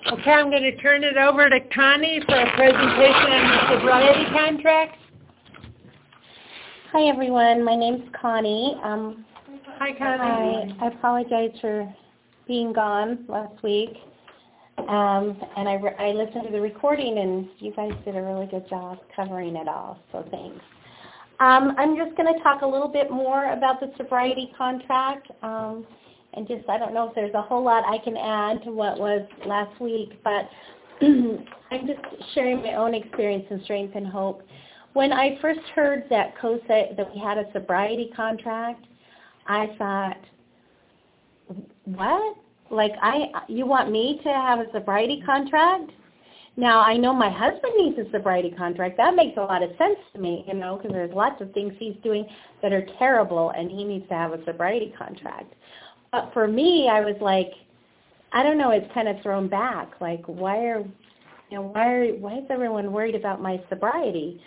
Okay, I'm going to turn it over to Connie for a presentation on the sobriety contract. Hi, everyone. My name's Connie. Hi, Connie. I apologize for being gone last week. And I listened to the recording, and you guys did a really good job covering it all, so thanks. I'm just going to talk a little bit more about the sobriety contract. And just, I don't know if there's a whole lot I can add to what was last week, but I'm just sharing my own experience in Strength and Hope. When I first heard that COSA, that we had a sobriety contract, I thought, what? Like, you want me to have a sobriety contract? Now, I know my husband needs a sobriety contract. That makes a lot of sense to me, because there's lots of things he's doing that are terrible, and he needs to have a sobriety contract. But for me, I was like, I don't know, it's kind of thrown back. Like, why is everyone worried about my sobriety?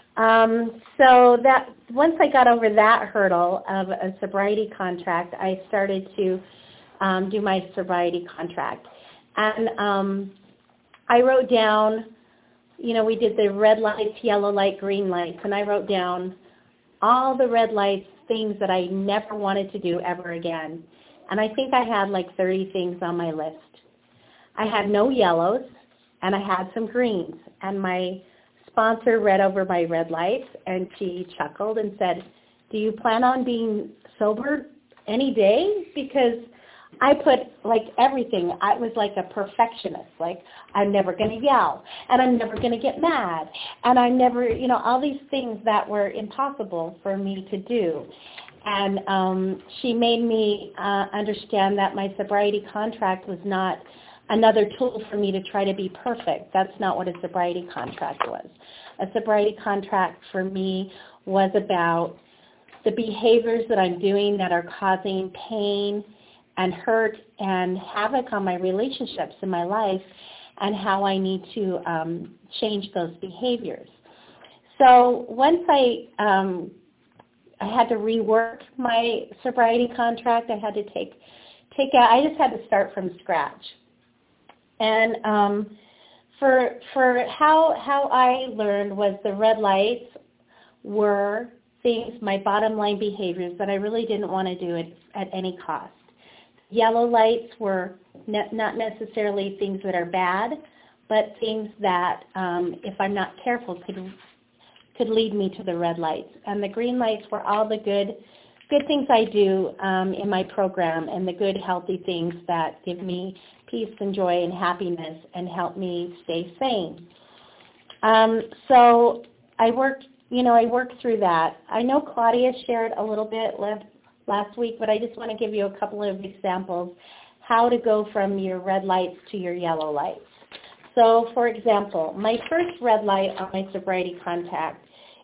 So that once I got over that hurdle of a sobriety contract, I started to do my sobriety contract. And I wrote down, we did the red lights, yellow light, green lights, and I wrote down all the red lights, things that I never wanted to do ever again. And I think I had like 30 things on my list. I had no yellows, and I had some greens. And my sponsor read over my red lights, and she chuckled and said, do you plan on being sober any day? Because I put like everything. I was like a perfectionist. Like, I'm never going to yell, and I'm never going to get mad, and I'm never, all these things that were impossible for me to do. And she made me understand that my sobriety contract was not another tool for me to try to be perfect. That's not what a sobriety contract was. A sobriety contract for me was about the behaviors that I'm doing that are causing pain and hurt and havoc on my relationships in my life, and how I need to change those behaviors. So once I had to rework my sobriety contract. I had to I just had to start from scratch. And for how I learned was the red lights were things, my bottom line behaviors that I really didn't want to do at any cost. Yellow lights were not necessarily things that are bad, but things that, if I'm not careful, could lead me to the red lights. And the green lights were all the good things I do in my program, and the good, healthy things that give me peace and joy and happiness and help me stay sane. So I worked through that. I know Claudia shared a little bit last week, but I just want to give you a couple of examples how to go from your red lights to your yellow lights. So, for example, my first red light on my sobriety contract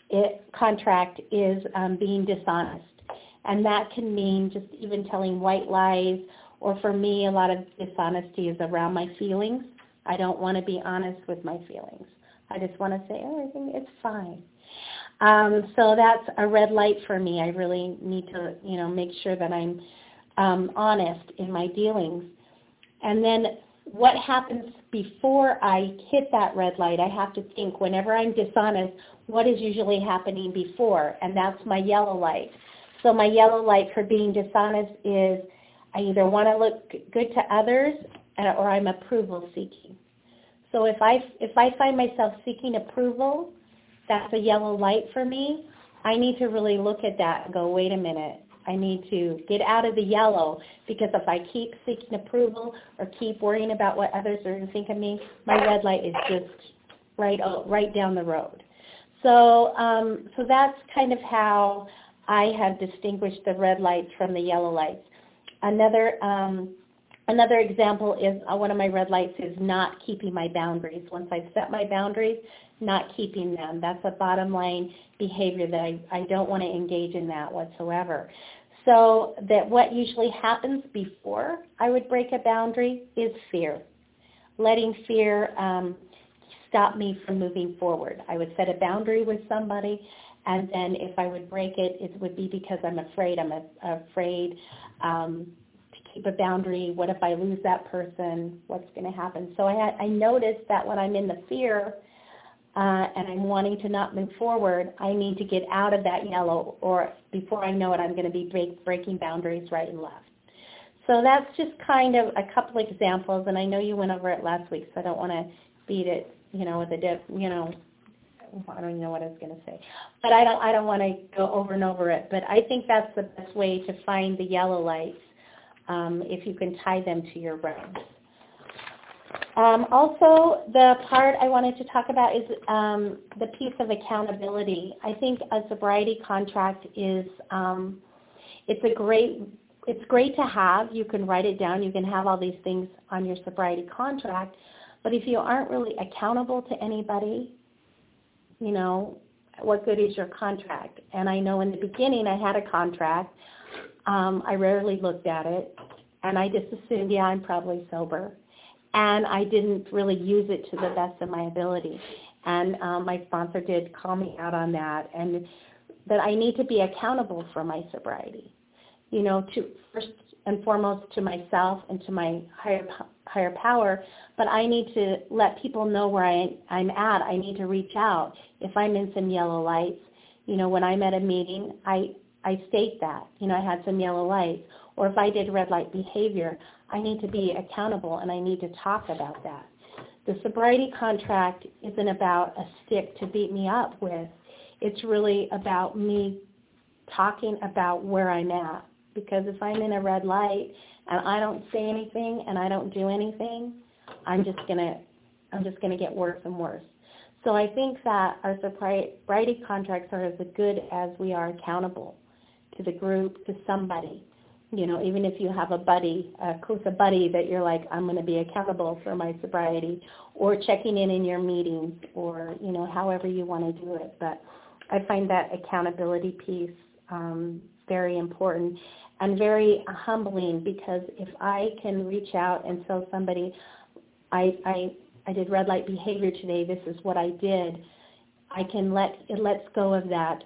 is being dishonest. And that can mean just even telling white lies, or for me, a lot of dishonesty is around my feelings. I don't want to be honest with my feelings. I just want to say, I think it's fine. So that's a red light for me. I really need to, make sure that I'm honest in my dealings. And then what happens before I hit that red light? I have to think, whenever I'm dishonest, what is usually happening before? And that's my yellow light. So my yellow light for being dishonest is I either want to look good to others or I'm approval seeking. So if I find myself seeking approval, that's a yellow light for me. I need to really look at that and go, wait a minute. I need to get out of the yellow, because if I keep seeking approval or keep worrying about what others are going to think of me, my red light is just right down the road. So that's kind of how I have distinguished the red lights from the yellow lights. Another example is one of my red lights is not keeping my boundaries. Once I've set my boundaries, not keeping them. That's a bottom line behavior that I don't want to engage in that whatsoever. So that what usually happens before I would break a boundary is fear. Letting fear stop me from moving forward. I would set a boundary with somebody, and then if I would break it, it would be because I'm afraid. I'm afraid to keep a boundary? What if I lose that person? What's going to happen? So I noticed that when I'm in the fear and I'm wanting to not move forward, I need to get out of that yellow, or before I know it, I'm going to be breaking boundaries right and left. So that's just kind of a couple examples, and I know you went over it last week, so I don't want to beat it, with a dip, I don't even know what I was going to say. But I don't want to go over and over it. But I think that's the best way to find the yellow lights, if you can tie them to your reds. Also, the part I wanted to talk about is the piece of accountability. I think a sobriety contract is it's great to have. You can write it down. You can have all these things on your sobriety contract. But if you aren't really accountable to anybody, what good is your contract? And I know in the beginning I had a contract. I rarely looked at it, and I just assumed, I'm probably sober. And I didn't really use it to the best of my ability. And my sponsor did call me out on that, and that I need to be accountable for my sobriety. To first and foremost to myself and to my higher power, but I need to let people know where I'm at. I need to reach out. If I'm in some yellow lights, when I'm at a meeting, I state that, I had some yellow lights. Or if I did red light behavior, I need to be accountable and I need to talk about that. The sobriety contract isn't about a stick to beat me up with. It's really about me talking about where I'm at. Because if I'm in a red light and I don't say anything and I don't do anything, I'm just gonna get worse and worse. So I think that our sobriety contracts are as good as we are accountable to the group, to somebody. Even if you have a buddy, a COSA buddy that you're like, I'm going to be accountable for my sobriety, or checking in your meetings, or however you want to do it. But I find that accountability piece very important and very humbling, because if I can reach out and tell somebody, I did red light behavior today, this is what I did, it lets go of that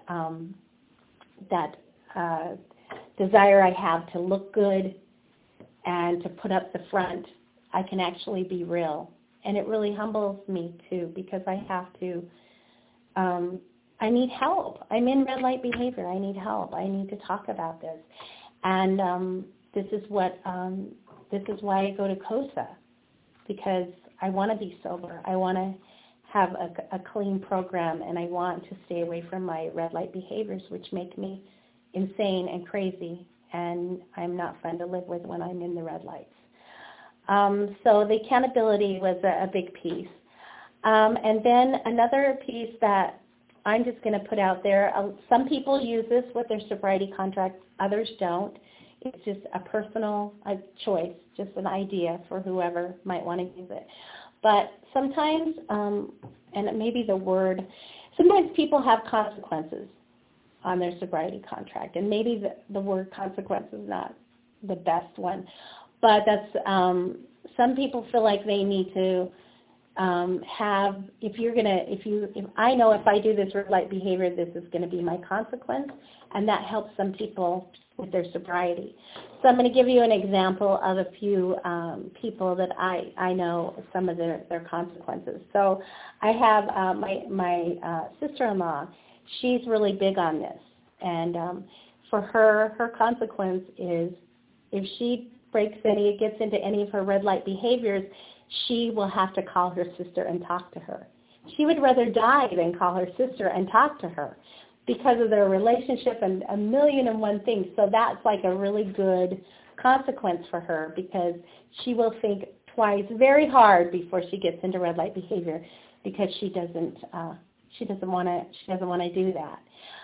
desire I have to look good and to put up the front. I can actually be real. And it really humbles me too, because I have to, I need help. I'm in red light behavior. I need help. I need to talk about this. And this is why I go to COSA, because I want to be sober. I want to have a clean program, and I want to stay away from my red light behaviors, which make me insane and crazy, and I'm not fun to live with when I'm in the red lights. So the accountability was a big piece. And then another piece that I'm just going to put out there, some people use this with their sobriety contract, others don't. It's just a personal choice, just an idea for whoever might want to use it. But sometimes, and maybe sometimes people have consequences on their sobriety contract, and maybe the word consequence is not the best one, but that's some people feel like they need to have, if I know if I do this red light behavior, this is going to be my consequence, and that helps some people with their sobriety. So I'm going to give you an example of a few people that I know some of their consequences. So I have my sister-in-law. She's really big on this, and for her consequence is if she gets into any of her red light behaviors, she will have to call her sister and talk to her. She would rather die than call her sister and talk to her because of their relationship and a million and one things. So that's like a really good consequence for her, because she will think twice, very hard, before she gets into red light behavior, because she doesn't want to do that.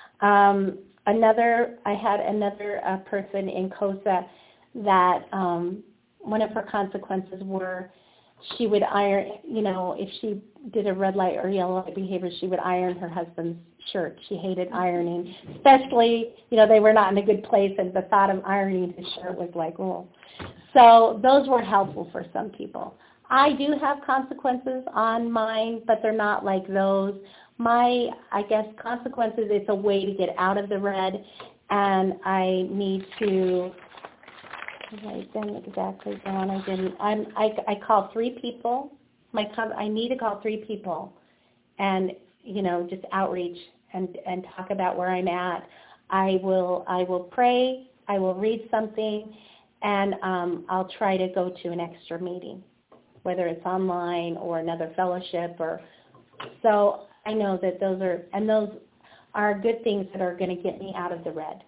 I had another person in COSA that one of her consequences were she would iron, if she did a red light or yellow light behavior, she would iron her husband's shirt. She hated ironing, especially, they were not in a good place, and the thought of ironing his shirt was like, oh. So those were helpful for some people. I do have consequences on mine, but they're not like those. My, consequences, it's a way to get out of the red, and I need to write them exactly down. I didn't. I called 3 people. I need to call 3 people, and just outreach and talk about where I'm at. I will pray. I will read something, and I'll try to go to an extra meeting, whether it's online or another fellowship or. So I know that those are good things that are going to get me out of the red.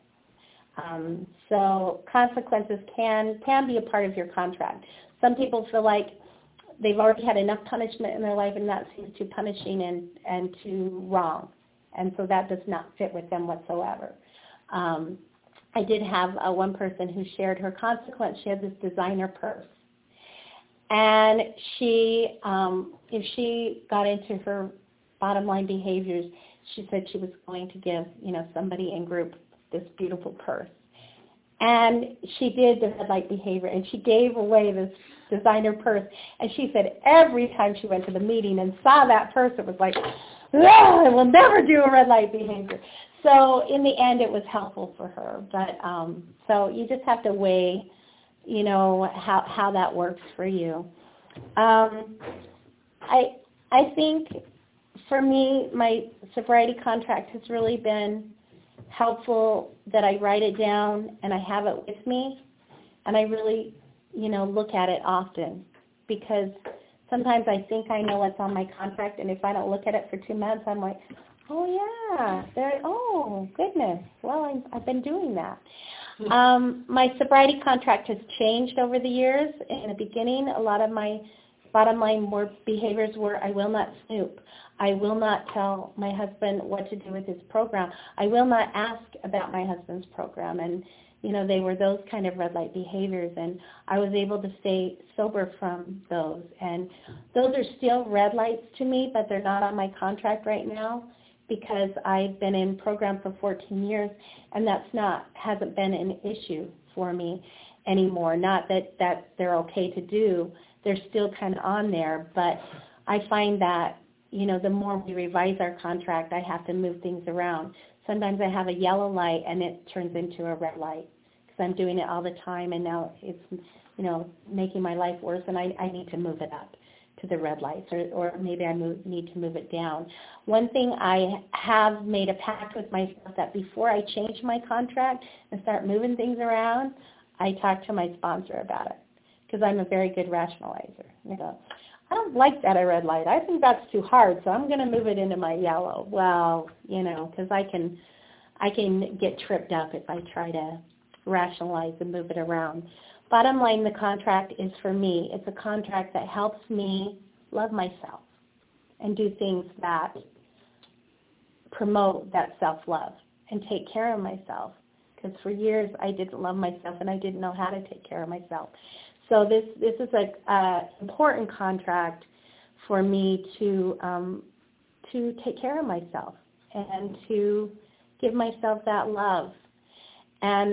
So consequences can be a part of your contract. Some people feel like they've already had enough punishment in their life and that seems too punishing and too wrong. And so that does not fit with them whatsoever. I did have one person who shared her consequence. She had this designer purse. And she, if she got into her bottom line behaviors, she said she was going to give, somebody in group this beautiful purse. And she did the red light behavior, and she gave away this designer purse. And she said every time she went to the meeting and saw that purse, it was like, I will never do a red light behavior. So in the end, it was helpful for her. But so you just have to weigh, how that works for you. I think for me, my sobriety contract has really been helpful that I write it down and I have it with me, and I really, look at it often, because sometimes I think I know what's on my contract, and if I don't look at it for 2 months, I'm like, oh yeah, oh goodness, well I've been doing that. My sobriety contract has changed over the years. In the beginning, a lot of my bottom line behaviors were, I will not snoop. I will not tell my husband what to do with his program. I will not ask about my husband's program. And, they were those kind of red light behaviors. And I was able to stay sober from those. And those are still red lights to me, but they're not on my contract right now because I've been in program for 14 years, and hasn't been an issue for me anymore. Not that they're okay to do. They're still kind of on there, but I find that, the more we revise our contract, I have to move things around. Sometimes I have a yellow light and it turns into a red light because I'm doing it all the time, and now it's, making my life worse, and I need to move it up to the red lights, or maybe I need to move it down. One thing I have made a pact with myself that before I change my contract and start moving things around, I talk to my sponsor about it, because I'm a very good rationalizer. I don't like that red light. I think that's too hard, so I'm going to move it into my yellow. Well, because I can get tripped up if I try to rationalize and move it around. Bottom line, the contract is for me. It's a contract that helps me love myself and do things that promote that self-love and take care of myself. Because for years I didn't love myself and I didn't know how to take care of myself. So this is an important contract for me to take care of myself and to give myself that love. And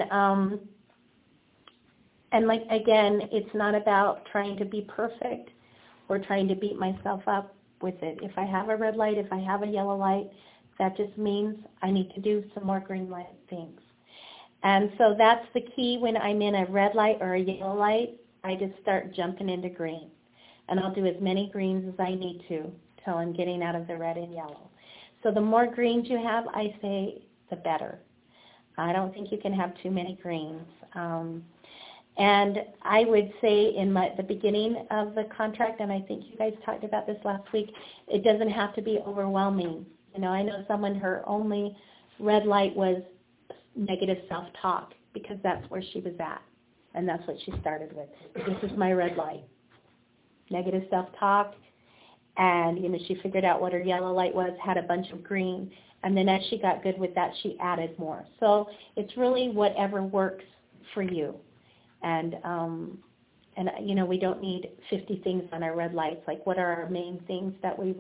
like, again, it's not about trying to be perfect or trying to beat myself up with it. If I have a red light, if I have a yellow light, that just means I need to do some more green light things. And so that's the key. When I'm in a red light or a yellow light, I just start jumping into green. And I'll do as many greens as I need to till I'm getting out of the red and yellow. So the more greens you have, I say, the better. I don't think you can have too many greens. And I would say in the beginning of the contract, and I think you guys talked about this last week, it doesn't have to be overwhelming. I know someone, her only red light was negative self-talk because that's where she was at. And that's what she started with. This is my red light. Negative self-talk. And, she figured out what her yellow light was, had a bunch of green. And then as she got good with that, she added more. So it's really whatever works for you. And we don't need 50 things on our red lights. Like, what are our main things that we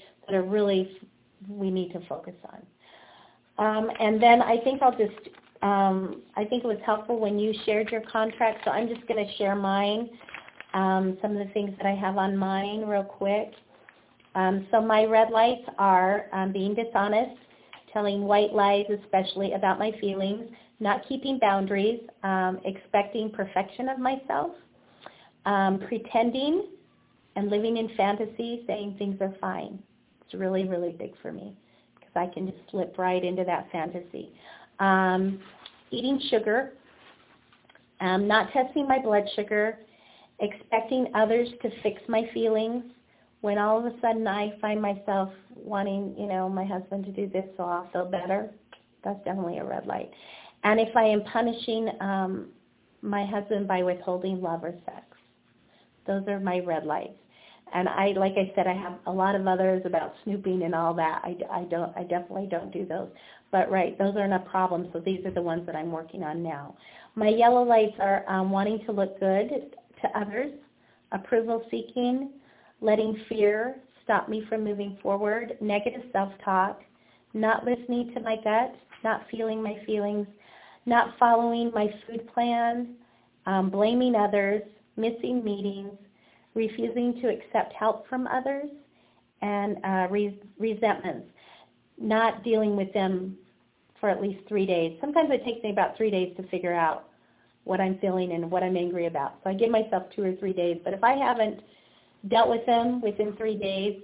need to focus on? And then I think I think it was helpful when you shared your contract, so I'm just going to share mine, some of the things that I have on mine real quick. So my red lights are being dishonest, telling white lies, especially about my feelings, not keeping boundaries, expecting perfection of myself, pretending and living in fantasy, saying things are fine. It's really, really big for me because I can just slip right into that fantasy. Eating sugar, not testing my blood sugar, expecting others to fix my feelings when all of a sudden I find myself wanting, my husband to do this so I'll feel better. That's definitely a red light. And if I am punishing my husband by withholding love or sex, those are my red lights. And like I said, I have a lot of others about snooping and all that. I definitely don't do those. But right, those aren't a problem. So these are the ones that I'm working on now. My yellow lights are wanting to look good to others, approval seeking, letting fear stop me from moving forward, negative self-talk, not listening to my gut, not feeling my feelings, not following my food plan, blaming others, missing meetings, refusing to accept help from others, and resentments, not dealing with them for at least 3 days. Sometimes it takes me about 3 days to figure out what I'm feeling and what I'm angry about. So I give myself 2 or 3 days. But if I haven't dealt with them within 3 days,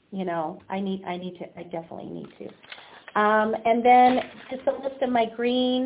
I definitely need to. And then just a list of my green,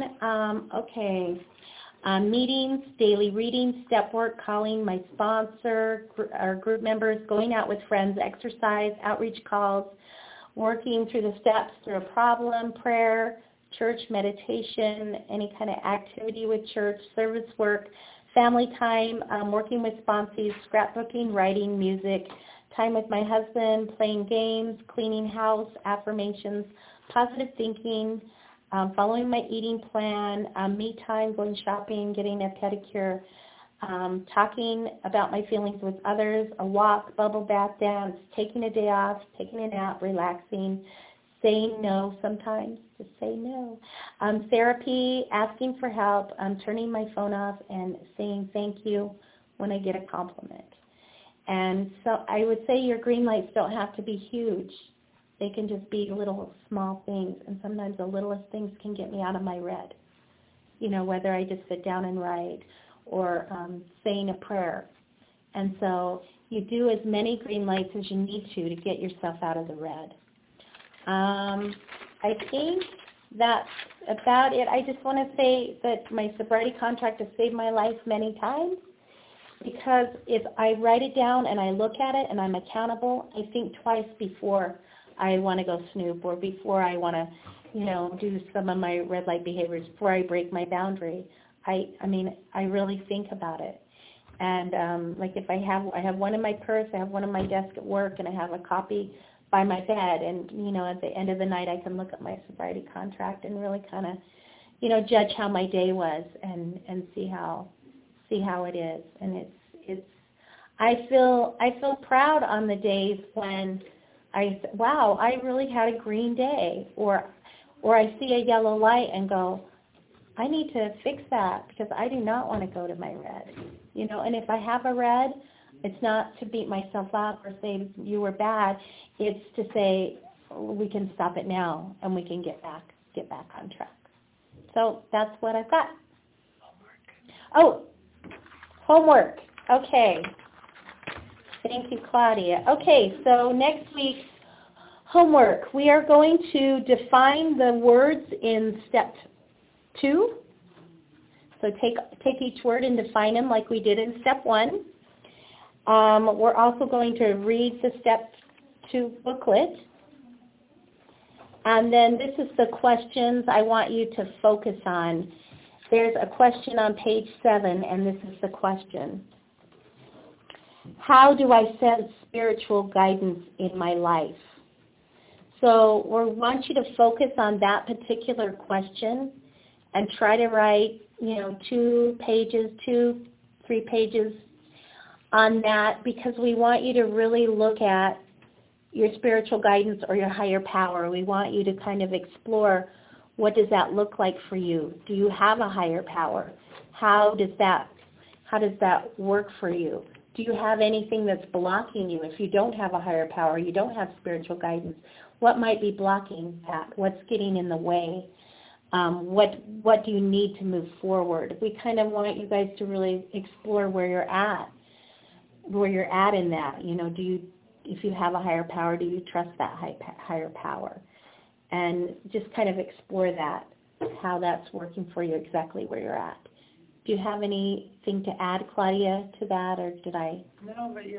meetings, daily reading, step work, calling my sponsor, our group members, going out with friends, exercise, outreach calls, working through the steps through a problem, prayer, church, meditation, any kind of activity with church, service work, family time, working with sponsees, scrapbooking, writing, music, time with my husband, playing games, cleaning house, affirmations, positive thinking, following my eating plan, me time, going shopping, getting a pedicure, talking about my feelings with others, a walk, bubble bath dance, taking a day off, taking a nap, relaxing, saying no sometimes, just say no. Therapy, asking for help, turning my phone off and saying thank you when I get a compliment. And so I would say your green lights don't have to be huge. They can just be little small things, and sometimes the littlest things can get me out of my red. Whether I just sit down and write or saying a prayer. And so you do as many green lights as you need to get yourself out of the red. I think that's about it. I just want to say that my sobriety contract has saved my life many times because if I write it down and I look at it and I'm accountable, I think twice before I want to go snoop or before I want to, do some of my red light behaviors, before I break my boundary. I really think about it. And like if I have one in my purse, I have one in my desk at work, and I have a copy by my bed, and at the end of the night I can look at my sobriety contract and really kind of judge how my day was and see how it is. And it's I feel proud on the days when I really had a green day, or I see a yellow light and go, I need to fix that because I do not want to go to my red. And if I have a red, it's not to beat myself up or say you were bad. It's to say we can stop it now and we can get back on track. So that's what I've got. Homework. Okay. Thank you, Claudia. Okay, so next week's homework, we are going to define the words in step 2. So take each word and define them like we did in step 1. We're also going to read the step 2 booklet. And then this is the questions I want you to focus on. There's a question on page 7, and this is the question. How do I sense spiritual guidance in my life? So we want you to focus on that particular question and try to write, 2 pages, 3 pages on that, because we want you to really look at your spiritual guidance or your higher power. We want you to kind of explore, what does that look like for you? Do you have a higher power? How does that work for you? Do you have anything that's blocking you? If you don't have a higher power, you don't have spiritual guidance, what might be blocking that? What's getting in the way? What do you need to move forward? We kind of want you guys to really explore where you're at in that. If you have a higher power, do you trust that higher power? And just kind of explore that, how that's working for you, exactly where you're at. Do you have anything to add, Claudia, to that, or did I? No, but